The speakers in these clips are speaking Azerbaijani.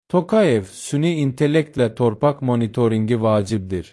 Tokayev, süni intellektlə torpaq monitoringi vacibdir.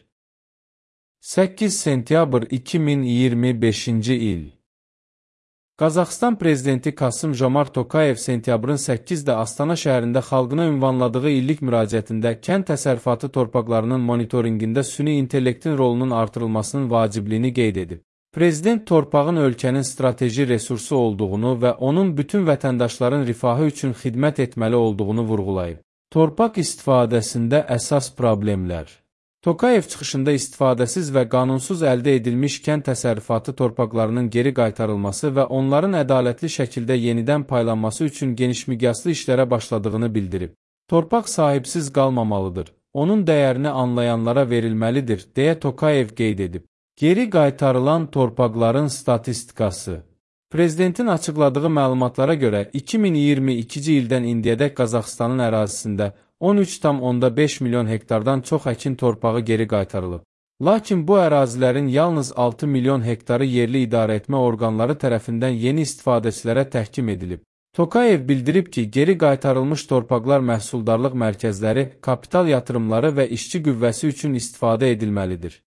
8 sentyabr 2025-ci il. Qazaxıstan prezidenti Kasım-Jomart Tokayev sentyabrın 8-də Astana şəhərində xalqına ünvanladığı illik müraciətində kənd təsərrüfatı torpaqlarının monitorinqində süni intellektin rolunun artırılmasının vacibliyini qeyd edib. Prezident torpağın ölkənin strateji resursu olduğunu və onun bütün vətəndaşların rifahı üçün xidmət etməli olduğunu vurğulayıb. Torpaq istifadəsində əsas problemlər. Tokayev çıxışında istifadəsiz və qanunsuz əldə edilmiş kənd təsərrüfatı torpaqlarının geri qaytarılması və onların ədalətli şəkildə yenidən paylanması üçün genişmiqyaslı işlərə başladığını bildirib. Torpaq sahibsiz qalmamalıdır, onun dəyərini anlayanlara verilməlidir, deyə Tokayev qeyd edib. Geri qaytarılan torpaqların statistikası. Prezidentin açıqladığı məlumatlara görə 2022-ci ildən indiyədək Qazaxıstanın ərazisində 13,5 milyon hektardan çox əkin torpağı geri qaytarılıb. Lakin bu ərazilərin yalnız 6 milyon hektarı yerli idarəetmə orqanları tərəfindən yeni istifadəçilərə təhkim edilib. Tokayev bildirib ki, geri qaytarılmış torpaqlar məhsuldarlıq mərkəzləri, kapital yatırımları və işçi qüvvəsi üçün istifadə edilməlidir.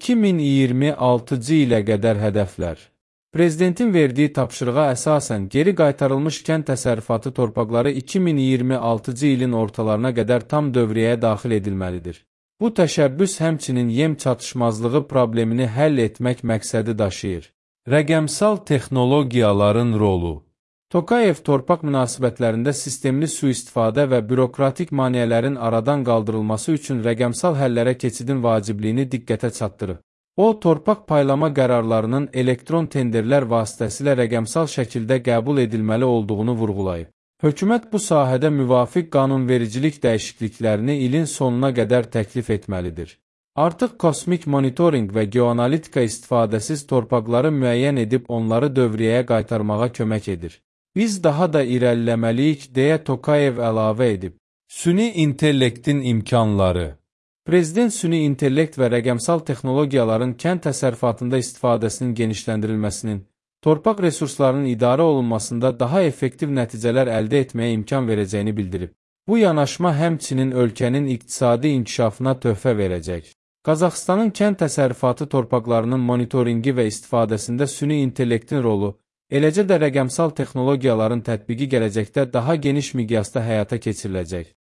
2026-cı ilə qədər hədəflər. Prezidentin verdiyi tapşırığa əsasən geri qaytarılmış kənd təsərrüfatı torpaqları 2026-cı ilin ortalarına qədər tam dövriyyəyə daxil edilməlidir. Bu təşəbbüs həmçinin yem çatışmazlığı problemini həll etmək məqsədi daşıyır. Rəqəmsal texnologiyaların rolu. Tokayev torpaq münasibətlərində sistemli sui-istifadə və bürokratik maneələrin aradan qaldırılması üçün rəqəmsal həllərə keçidin vacibliyini diqqətə çatdırıb. O, torpaq paylama qərarlarının elektron tenderlər vasitəsilə rəqəmsal şəkildə qəbul edilməli olduğunu vurğulayıb. Hökumət bu sahədə müvafiq qanunvericilik dəyişikliklərini ilin sonuna qədər təklif etməlidir. Artıq kosmik monitorinq və geoanalitika istifadəsiz torpaqları müəyyən edib onları dövriyyəyə qaytarmağa kömək edir. Biz daha da irəliləməliyik, deyə Tokayev əlavə edib. Süni intellektin imkanları. Prezident süni intellekt və rəqəmsal texnologiyaların kənd təsərrüfatında istifadəsinin genişləndirilməsinin, torpaq resurslarının idarə olunmasında daha effektiv nəticələr əldə etməyə imkan verəcəyini bildirib. Bu yanaşma həmçinin ölkənin iqtisadi inkişafına töhfə verəcək. Qazaxıstanın kənd təsərrüfatı torpaqlarının monitoringi və istifadəsində süni intellektin rolu, eləcə də rəqəmsal texnologiyaların tətbiqi gələcəkdə daha geniş miqyasda həyata keçiriləcək.